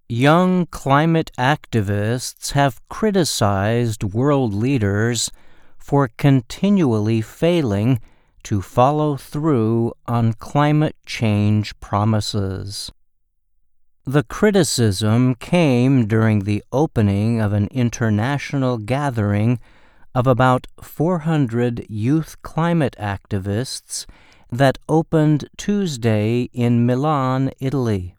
Young climate activists have criticized world leaders for continually failing to follow through on climate change promises. The criticism came during the opening of an international gathering of about 400 youth climate activists that opened Tuesday in Milan, Italy.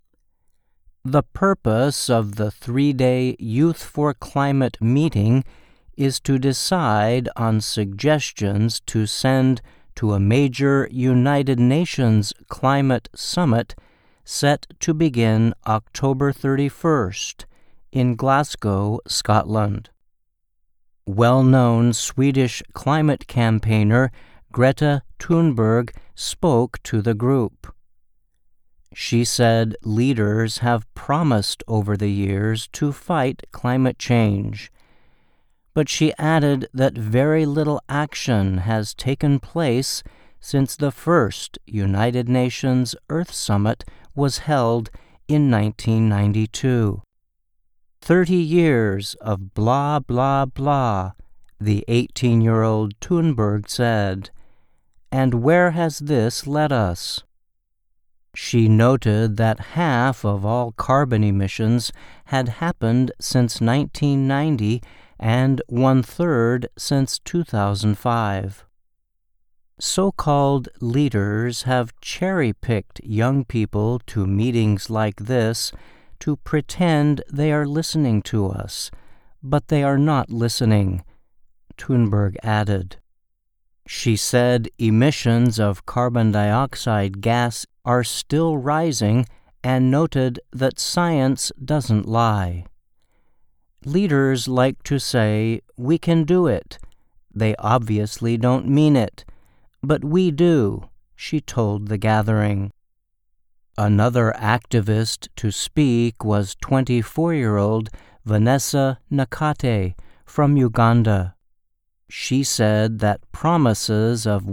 The purpose of the 3-day Youth for Climate meeting is to decide on suggestions to send to a major United Nations climate summit set to begin October 31st in Glasgow, Scotland. Well-known Swedish climate campaigner Greta Thunberg spoke to the group. She said leaders have promised over the years to fight climate change, but she added that very little action has taken place since the first United Nations Earth Summit was held in 1992. 30 years of blah, blah, blah, the 18-year-old Thunberg said. And where has this led us? She noted that half of all carbon emissions had happened since 1990 and 1/3 since 2005. So-called leaders have cherry-picked young people to meetings like this to pretend they are listening to us, but they are not listening, Thunberg added. She said emissions of carbon dioxide gas are still rising and noted that science doesn't lie. Leaders like to say, "We can do it." They obviously don't mean it, but we do, she told the gathering. Another activist to speak was 24-year-old Vanessa Nakate from Uganda. She said that promises of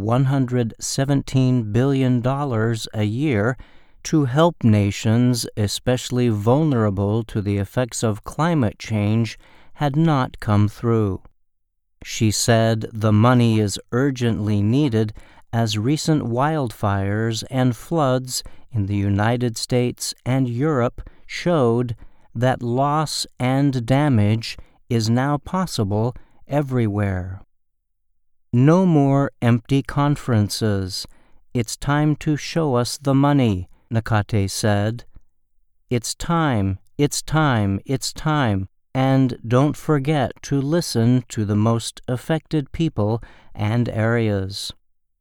$117 billion a year to help nations especially vulnerable to the effects of climate change had not come through. She said the money is urgently needed as recent wildfires and floods in the United States and Europe showed that loss and damage is now possible everywhere. No more empty conferences. It's time to show us the money, Nakate said. It's time, it's time, it's time, and don't forget to listen to the most affected people and areas.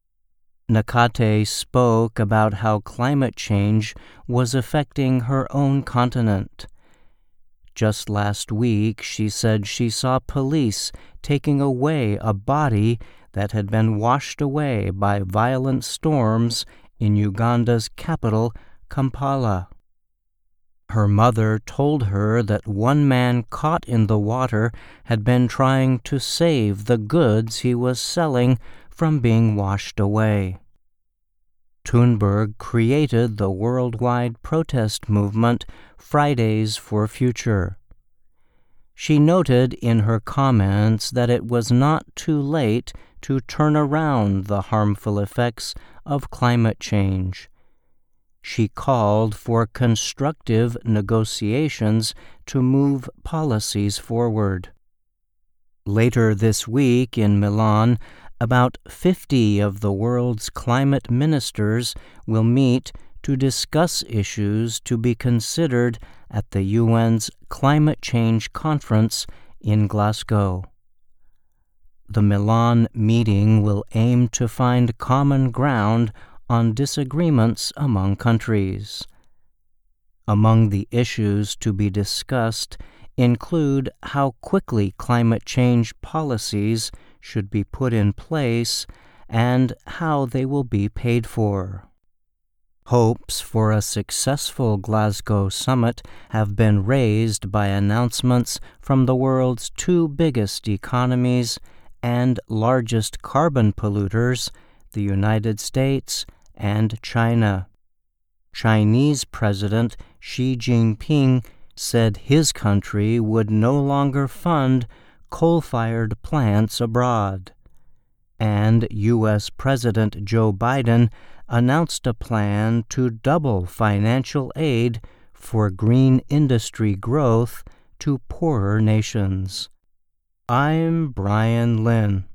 Nakate spoke about how climate change was affecting her own continent. Just last week, she said she saw police taking away a body that had been washed away by violent storms in Uganda's capital, Kampala. Her mother told her that one man caught in the water had been trying to save the goods he was selling from being washed away. Thunberg created the worldwide protest movement Fridays for Future. She noted in her comments that it was not too late to turn around the harmful effects of climate change. She called for constructive negotiations to move policies forward. Later this week in Milan, about 50 of the world's climate ministers will meet to discuss issues to be considered at the UN's Climate Change Conference in Glasgow. The Milan meeting will aim to find common ground on disagreements among countries. Among the issues to be discussed include how quickly climate change policies should be put in place and how they will be paid for. Hopes for a successful Glasgow summit have been raised by announcements from the world's two biggest economies and largest carbon polluters, the United States and China. Chinese President Xi Jinping said his country would no longer fund coal-fired plants abroad. And U.S. President Joe Biden announced a plan to double financial aid for green industry growth to poorer nations. I'm Brian Lynn.